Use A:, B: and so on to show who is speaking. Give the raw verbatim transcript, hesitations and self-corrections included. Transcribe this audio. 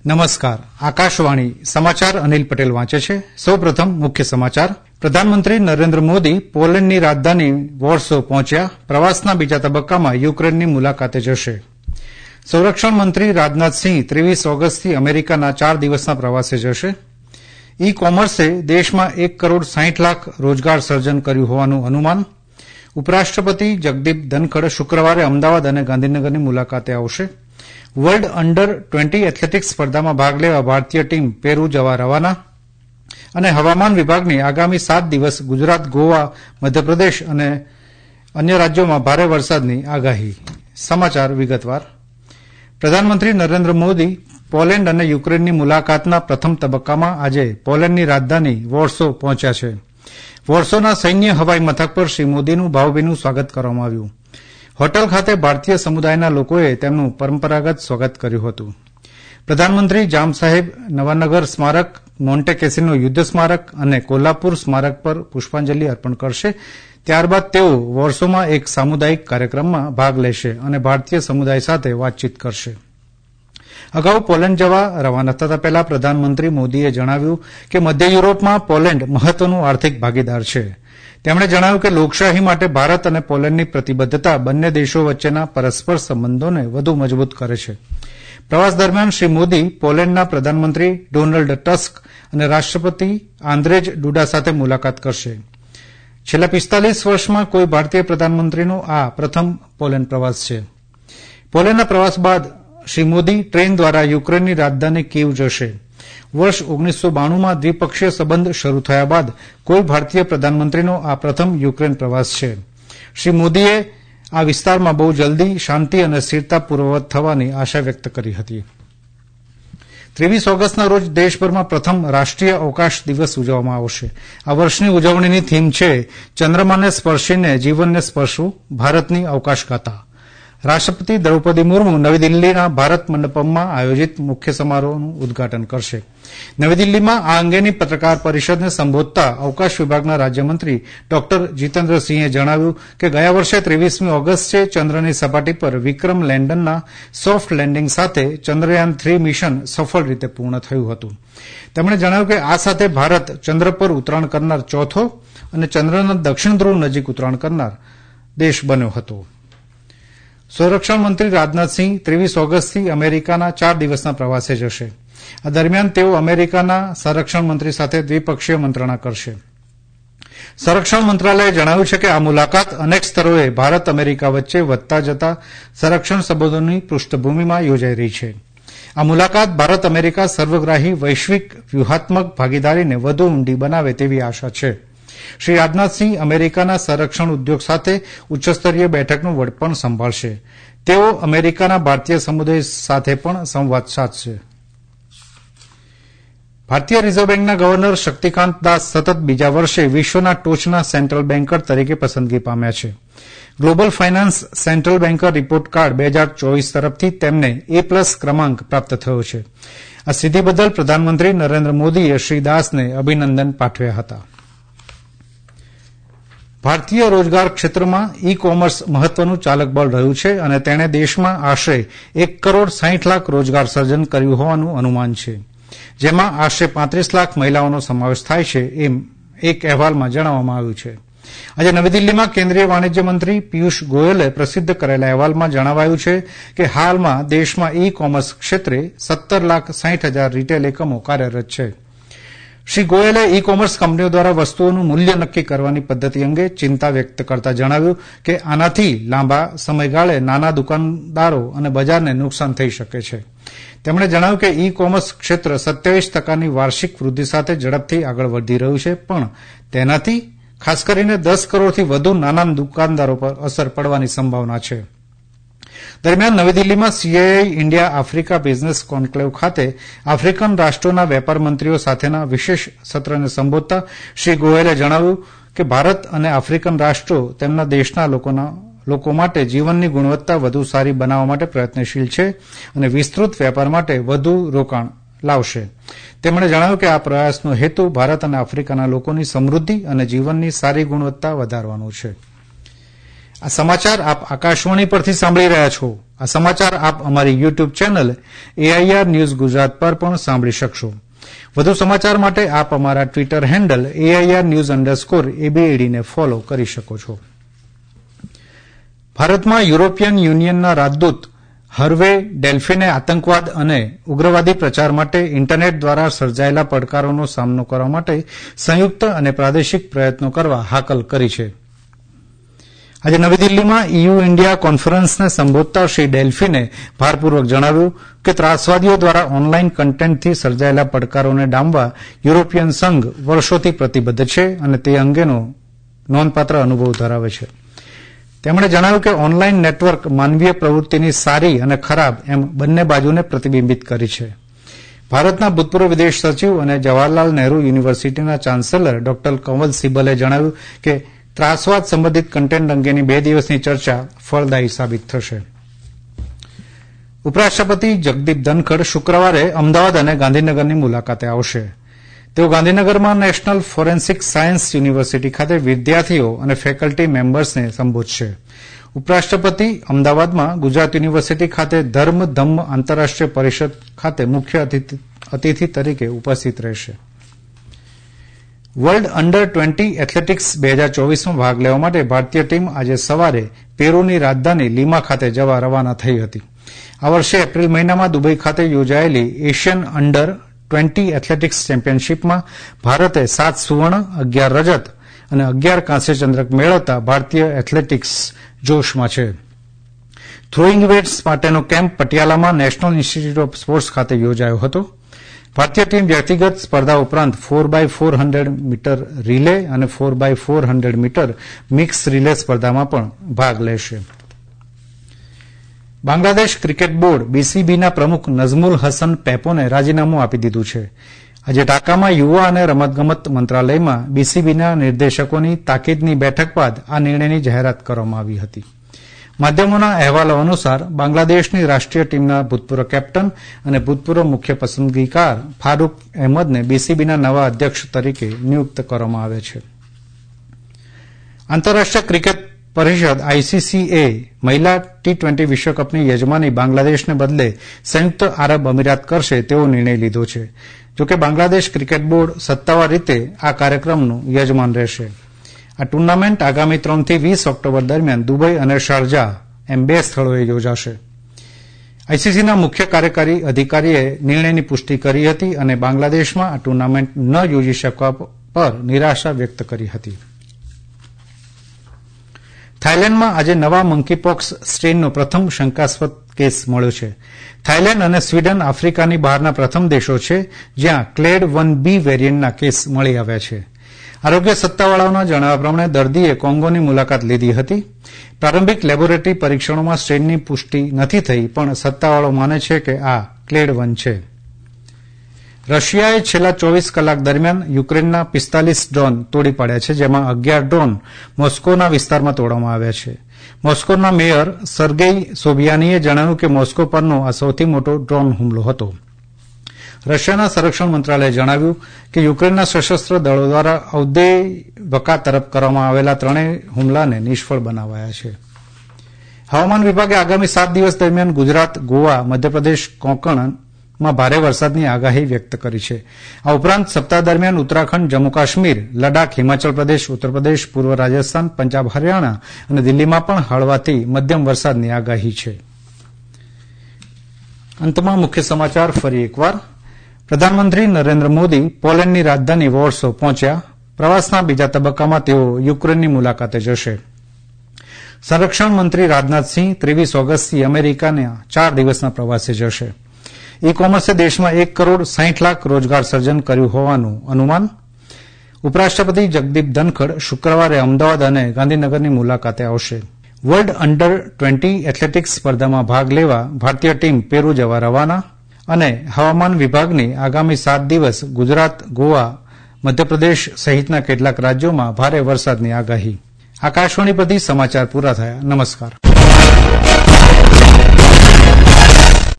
A: નમસ્કાર. આકાશવાણી સમાચાર અનિલ પટેલ વાંચે છે. સૌપ્રથમ મુખ્ય સમાચાર. પ્રધાનમંત્રી નરેન્દ્ર મોદી પોલેન્ડની રાજધાની વોર્સો પહોંચ્યા. પ્રવાસના બીજા તબક્કામાં યુક્રેનની મુલાકાતે જશે. સંરક્ષણ મંત્રી રાજનાથસિંહ ત્રેવીસ ઓગસ્ટથી અમેરિકાના ચાર દિવસના પ્રવાસે જશે. ઈ કોમર્સે દેશમાં એક કરોડ સાહીઠ લાખ રોજગાર સર્જન કર્યું હોવાનું અનુમાન. ઉપરાષ્ટ્રપતિ જગદીપ ધનખડ શુક્રવારે અમદાવાદ અને ગાંધીનગરની મુલાકાતે આવશે. વર્લ્ડ અંડર ટ્વેન્ટી એથ્લેટિક્સ સ્પર્ધામાં ભાગ લેવા ભારતીય ટીમ પેરુ જવા રવાના. અને હવામાન વિભાગની આગામી સાત દિવસ ગુજરાત, ગોવા, મધ્યપ્રદેશ અને અન્ય રાજ્યોમાં ભારે વરસાદની આગાહી. સમાચાર વિગતવાર. પ્રધાનમંત્રી નરેન્દ્ર મોદી પોલેન્ડ અને યુક્રેનની મુલાકાતના પ્રથમ તબક્કામાં આજે પોલેન્ડની રાજધાની વોર્સો પહોંચ્યા છે. વોર્સોના સૈન્ય હવાઈ મથક પર શ્રી મોદીનું ભાવભીનું સ્વાગત કરવામાં આવ્યું. હોટલ ખાતે ભારતીય સમુદાયના લોકોએ તેમનું પરંપરાગત સ્વાગત કર્યું હતું. પ્રધાનમંત્રી જામ સાહેબ નવાનગર સ્મારક, મોન્ટે કેસિનો યુદ્ધ સ્મારક અને કોલ્હાપુર સ્મારક પર પુષ્પાંજલિ અર્પણ કરશે. ત્યારબાદ તેઓ વોર્સોમાં એક સામુદાયિક કાર્યક્રમમાં ભાગ લેશે અને ભારતીય સમુદાય સાથે વાતચીત કરશે. અગાઉ પોલેન્ડ જવા રવાના થતા પહેલા પ્રધાનમંત્રી મોદીએ જણાવ્યું કે મધ્ય યુરોપમાં પોલેન્ડ મહત્વનું આર્થિક ભાગીદાર છે. તેમણે જણાવ્યું કે લોકશાહી માટે ભારત અને પોલેન્ડની પ્રતિબદ્ધતા બંને દેશો વચ્ચેના પરસ્પર સંબંધોને વધુ મજબૂત કરે છે. પ્રવાસ દરમિયાન શ્રી મોદી પોલેન્ડના પ્રધાનમંત્રી ડોનાલ્ડ ટસ્ક અને રાષ્ટ્રપતિ આન્દ્રેજ ડુડા સાથે મુલાકાત કરશે. છેલ્લા પિસ્તાલીસ વર્ષમાં કોઈ ભારતીય પ્રધાનમંત્રીનો આ પ્રથમ પોલેન્ડ પ્રવાસ છે. પોલેન્ડના પ્રવાસ બાદ શ્રી મોદી ટ્રેન દ્વારા યુક્રેનની રાજધાની કીવ જશે. વર્ષ ઓગણીસો બાણુંમાં દ્વિપક્ષીય સંબંધ શરૂ થયા બાદ કોઈ ભારતીય પ્રધાનમંત્રીનો આ પ્રથમ યુક્રેન પ્રવાસ છે. શ્રી મોદીએ આ વિસ્તારમાં બહુ જલ્દી શાંતિ અને સ્થિરતા પૂર્વવત થવાની આશા વ્યક્ત કરી હતી. ત્રેવીસ ઓગસ્ટના રોજ દેશભરમાં પ્રથમ રાષ્ટ્રીય અવકાશ દિવસ ઉજવવામાં આવશે. આ વર્ષની ઉજવણીની થીમ છે ચંદ્રમાને સ્પર્શીને જીવનને સ્પર્શવું, ભારતની અવકાશ ગાથા. રાષ્ટ્રપતિ દ્રૌપદી મુર્મુ નવી દિલ્હીના ભારત મંડપમમાં આયોજિત મુખ્ય સમારોહનું ઉદઘાટન કરશે. નવી દિલ્હીમાં આ અંગેની પત્રકાર પરિષદને સંબોધતા અવકાશ વિભાગના રાજ્યમંત્રી ડોક્ટર જીતેન્દ્રસિંહે જણાવ્યું કે ગયા વર્ષે ત્રેવીસમી ઓગસ્ટે ચંદ્રની સપાટી પર વિક્રમ લેન્ડરના સોફ્ટ લેન્ડિંગ સાથે ચંદ્રયાન થ્રી મિશન સફળ રીતે પૂર્ણ થયું હતું. તેમણે જણાવ્યું કે આ સાથે ભારત ચંદ્ર પર ઉતરાણ કરનાર ચોથો અને ચંદ્રના દક્ષિણ ધ્રુવ નજીક ઉતરાણ કરનાર દેશ બન્યો હતો. સંરક્ષણ મંત્રી રાજનાથસિંહ ત્રેવીસ ઓગસ્ટથી અમેરિકાના ચાર દિવસના પ્રવાસે જશે. આ દરમિયાન તેઓ અમેરિકાના સંરક્ષણ મંત્રી સાથે દ્વિપક્ષીય મંત્રણા કરશે. સંરક્ષણ મંત્રાલયે જણાવ્યું છે કે આ મુલાકાત અનેક સ્તરોએ ભારત અમેરિકા વચ્ચે વધતા જતા સંરક્ષણ સંબંધોની પૃષ્ઠભૂમિમાં યોજાઈ રહી છે. આ મુલાકાત ભારત અમેરિકા સર્વગ્રાહી વૈશ્વિક વ્યૂહાત્મક ભાગીદારીને વધુ ઊંડી બનાવે તેવી આશા છે. શ્રી રાજનાથસિંહ અમેરિકાના સંરક્ષણ ઉદ્યોગ સાથે ઉચ્ચસ્તરીય બેઠકનું વડપણ સંભાળશે. તેઓ અમેરિકાના ભારતીય સમુદાય સાથે પણ સંવાદ સાધશે. ભારતીય રિઝર્વ બેંકના ગવર્નર શક્તિકાંત દાસ સતત બીજા વર્ષે વિશ્વના ટોચના સેન્ટ્રલ બેન્કર તરીકે પસંદગી પામ્યા છે. Global finance central banker report card બે હજાર ચોવીસ તરફથી તેમને એ પ્લસ ક્રમાંક પ્રાપ્ત થયો છે. આ સિદ્ધિ બદલ પ્રધાનમંત્રી નરેન્દ્ર મોદીએ શ્રી દાસને અભિનંદન પાઠવ્યા હતા. ભારતીય રોજગાર ક્ષેત્રમાં ઈ કોમર્સ મહત્વનું ચાલક બળ રહ્યું છે અને તેણે દેશમાં આશરે એક કરોડ સાહીઠ લાખ રોજગાર સર્જન કર્યું હોવાનું અનુમાન છે, જેમાં આશરે પાંત્રીસ લાખ મહિલાઓનો સમાવેશ થાય છે, એમ એક અહેવાલમાં જણાવવામાં આવ્યું છે. આજે નવી દિલ્હીમાં કેન્દ્રીય વાણિજ્ય મંત્રી પિયુષ ગોયલે પ્રસિદ્ધ કરેલા અહેવાલમાં જણાવાયું છે કે હાલમાં દેશમાં ઈ કોમર્સ ક્ષેત્રે સત્તર લાખ સાહીઠ હજાર રિટેલ એકમો કાર્યરત છે. શ્રી ગોયલે ઈ કોમર્સ કંપનીઓ દ્વારા વસ્તુઓનું મૂલ્ય નક્કી કરવાની પદ્ધતિ અંગે ચિંતા વ્યક્ત કરતા જણાવ્યું કે આનાથી લાંબા સમયગાળે નાના દુકાનદારો અને બજારને નુકસાન થઈ શકે છે. તેમણે જણાવ્યું કે ઈ કોમર્સ ક્ષેત્ર સત્યાવીસ ટકાની વાર્ષિક વૃદ્ધિ સાથે ઝડપથી આગળ વધી રહ્યું છે, પણ તેનાથી ખાસ કરીને દસ કરોડથી વધુ નાના દુકાનદારો પર અસર પડવાની સંભાવના છે. દરમિયાન નવી દિલ્હીમાં CII India Africa business conclave ખાતે આફ્રિકન રાષ્ટ્રોના વેપાર મંત્રીઓ સાથેના વિશેષ સત્રને સંબોધતા શ્રી ગોયલે જણાવ્યું કે ભારત અને આફ્રિકન રાષ્ટ્રો તેમના દેશના લોકોના લોકો માટે જીવનની ગુણવત્તા વધુ સારી બનાવવા માટે પ્રયત્નશીલ છે અને વિસ્તૃત વેપાર માટે વધુ રોકાણ લાવશે. તેમણે જણાવ્યું કે આ પ્રયાસનો હેતુ ભારત અને આફ્રિકાના લોકોની સમૃદ્ધિ અને જીવનની સારી ગુણવત્તા વધારવાનો છે. આ સમાચાર આપ આકાશવાણી પરથી સાંભળી રહ્યા છો. આ સમાચાર આપ અમારી YouTube channel AIR news Gujarat પર પણ સાંભળી શકશો. વધુ સમાચાર માટે આપ અમારા Twitter handle AIR news underscore એબીએડીને ફોલો કરી શકો છો. ભારતમાં યુરોપિયન યુનિયનના રાજદૂત હર્વે ડેલ્ફીને આતંકવાદ અને ઉગ્રવાદી પ્રચાર માટે ઇન્ટરનેટ દ્વારા સર્જાયેલા પડકારોનો સામનો કરવા માટે સંયુક્ત અને પ્રાદેશિક પ્રયત્નો કરવા હાકલ કરી છે. આજે નવી દિલ્હીમાં ઈયુ ઇન્ડિયા કોન્ફરન્સને સંબોધતા શ્રી ડેલ્ફીને ભારપૂર્વક જણાવ્યું કે ત્રાસવાદીઓ દ્વારા ઓનલાઈન કન્ટેન્ટથી સર્જાયેલા પડકારોને ડામવા યુરોપિયન સંઘ વર્ષોથી પ્રતિબદ્ધ છે અને તે અંગેનો નોંધપાત્ર અનુભવ ધરાવે છે. તેમણે જણાવ્યું કે ઓનલાઈન નેટવર્ક માનવીય પ્રવૃત્તિની સારી અને ખરાબ એમ બંને બાજુને પ્રતિબિંબિત કરી છે. ભારતના ભૂતપૂર્વ વિદેશ સચિવ અને જવાહરલાલ નહેરુ યુનિવર્સિટીના ચાન્સેલર ડોક્ટર કંવલ સિબ્બલે જણાવ્યું કે ત્રાસવાદ સંબંધિત કન્ટેન્ટ અંગેની બે દિવસની ચર્ચા ફળદાયી સાબિત થશે. ઉપરાષ્ટ્રપતિ જગદીપ ધનખડ શુક્રવારે અમદાવાદ અને ગાંધીનગરની મુલાકાતે આવશે. તેઓ ગાંધીનગરમાં નેશનલ ફોરેન્સિક સાયન્સ યુનિવર્સિટી ખાતે વિદ્યાર્થીઓ અને ફેકલ્ટી મેમ્બર્સને સંબોધશે. ઉપરાષ્ટ્રપતિ અમદાવાદમાં ગુજરાત યુનિવર્સિટી ખાતે ધર્મ ધમ્મ આંતરરાષ્ટ્રીય પરિષદ ખાતે મુખ્ય અતિથિ તરીકે ઉપસ્થિત રહેશે. વર્લ્ડ અંડર ટ્વેન્ટી એથ્લેટિક્સ બે હજાર ચોવીસમાં ભાગ લેવા માટે ભારતીય ટીમ આજે સવારે પેરુની રાજધાની લીમા ખાતે જવા રવાના થઈ હતી. આ વર્ષે એપ્રિલ મહિનામાં દુબઈ ખાતે યોજાયેલી એશિયન અંડર ટ્વેન્ટી એથ્લેટિક્સ ચેમ્પિયનશીપમાં ભારતે સાત સુવર્ણ, અગિયાર રજત અને અગિયાર કાંસ્ય ચંદ્રક મેળવતા ભારતીય એથ્લેટિક્સ જોશમાં છે. થ્રોઈંગ વેટ્સ માટેનો કેમ્પ પટિયાલામાં નેશનલ ઇન્સ્ટિટ્યૂટ ઓફ સ્પોર્ટ્સ ખાતે યોજાયો હતો. ભારતીય ટીમ વ્યક્તિગત સ્પર્ધા ઉપરાંત four by four hundred metre relay અને four by four hundred metre mix relay સ્પર્ધામાં પણ ભાગ લેશે. બાંગ્લાદેશ ક્રિકેટ બોર્ડ બીસીબીના પ્રમુખ નઝમુલ હસન પેપોને રાજીનામું આપી દીધું છે. આજે ઢાકામાં યુવા અને રમતગમત મંત્રાલયમાં બીસીબીના નિર્દેશકોની તાકીદની બેઠક બાદ આ નિર્ણયની જાહેરાત કરવામાં આવી હતી. માધ્યમોના અહેવાલો અનુસાર બાંગ્લાદેશની રાષ્ટ્રીય ટીમના ભૂતપૂર્વ કેપ્ટન અને ભૂતપૂર્વ મુખ્ય પસંદગીકાર ફારૂક અહેમદને બીસીબીના નવા અધ્યક્ષ તરીકે નિયુક્ત કરવામાં આવે છે. આંતરરાષ્ટ્રીય ક્રિકેટ પરિષદ આઈસીસીએ મહિલા ટી ટ્વેન્ટી વિશ્વકપની યજમાની બાંગ્લાદેશને બદલે સંયુક્ત આરબ અમીરાત કરશે તેવો નિર્ણય લીધો છે. જોકે બાંગ્લાદેશ ક્રિકેટ બોર્ડ સત્તાવાર રીતે આ કાર્યક્રમનું યજમાન રહેશે. આ ટુર્નામેન્ટ આગામી ત્રણથી વીસ ઓક્ટોબર દરમિયાન દુબઈ અને શારજાહ એમ બે સ્થળોએ યોજાશે. આઈસીસીના મુખ્ય કાર્યકારી અધિકારીએ નિર્ણયની પુષ્ટિ કરી હતી અને બાંગ્લાદેશમાં આ ટુર્નામેન્ટ ન યોજી શકવા પર નિરાશા વ્યક્ત કરી હતી. થાઇલેન્ડમાં આજે નવા મંકીપોક્સ સ્ટ્રેનનો પ્રથમ શંકાસ્પદ કેસ મળ્યો છે. થાઇલેન્ડ અને સ્વીડન આફ્રિકાની બહારના પ્રથમ દેશો છે જ્યાં ક્લેડ વન બી વેરિયન્ટના કેસ મળી આવ્યા છે. આરોગ્ય સત્તાવાળાઓના જણાવ્યા પ્રમાણે દર્દીએ કોંગોની મુલાકાત લીધી હતી. પ્રારંભિક લેબોરેટરી પરીક્ષણોમાં સ્ટ્રેનની પુષ્ટિ નથી થઈ, પણ સત્તાવાળાઓ માને છે કે આ ક્લેડ વન છે. રશિયાએ છેલ્લા ચોવીસ કલાક દરમિયાન યુક્રેનના પિસ્તાલીસ ડ્રોન તોડી પાડ્યા છે, જેમાં અગિયાર ડ્રોન મોસ્કોના વિસ્તારમાં તોડવામાં આવ્યા છે. મોસ્કોના મેયર સર્ગેઈ સોબિયાનીએ જણાવ્યું કે મોસ્કો પરનો આ સૌથી મોટો ડ્રોન હુમલો હતો. રશિયાના સંરક્ષણ મંત્રાલયે જણાવ્યું કે યુક્રેનના સશસ્ત્ર દળો દ્વારા અવદેવકા તરફ કરવામાં આવેલા ત્રણેય હુમલાને નિષ્ફળ બનાવાયા છે. હવામાન વિભાગે આગામી સાત દિવસ દરમિયાન ગુજરાત, ગોવા, મધ્યપ્રદેશ, કોંકણમાં ભારે વરસાદની આગાહી વ્યક્ત કરી છે. આ ઉપરાંત સપ્તાહ દરમિયાન ઉત્તરાખંડ, જમ્મુ કાશ્મીર, લડાખ, હિમાચલ પ્રદેશ, ઉત્તર પ્રદેશ, પૂર્વ રાજસ્થાન, પંજાબ, હરિયાણા અને દિલ્હીમાં પણ હળવાથી મધ્યમ વરસાદની આગાહી છે. અંતમાં મુખ્ય સમાચાર ફરી એકવાર. પ્રધાનમંત્રી નરેન્દ્ર મોદી પોલેન્ડની રાજધાની વોર્સો પહોંચ્યા. પ્રવાસના બીજા તબક્કામાં તેઓ યુક્રેનની મુલાકાતે જશે. સંરક્ષણ મંત્રી રાજનાથસિંહ ત્રેવીસ ઓગસ્ટથી અમેરિકાના ચાર દિવસના પ્રવાસે જશે. ઈ કોમર્સે દેશમાં એક કરોડ સાહીઠ લાખ રોજગાર સર્જન કર્યું હોવાનું અનુમાન. ઉપરાષ્ટ્રપતિ જગદીપ ધનખડ શુક્રવારે અમદાવાદ અને ગાંધીનગરની મુલાકાતે આવશે. વર્લ્ડ અંડર ટ્વેન્ટી એથ્લેટિક્સ સ્પર્ધામાં ભાગ લેવા ભારતીય ટીમ પેરુ જવા રવાના. અને હવામાન વિભાગની આગામી સાત દિવસ ગુજરાત, ગોવા, મધ્યપ્રદેશ સહિતના કેટલાક રાજ્યોમાં ભારે વરસાદની આગાહી. આકાશવાણી પરથી સમાચાર પૂરા થયા. નમસ્કાર.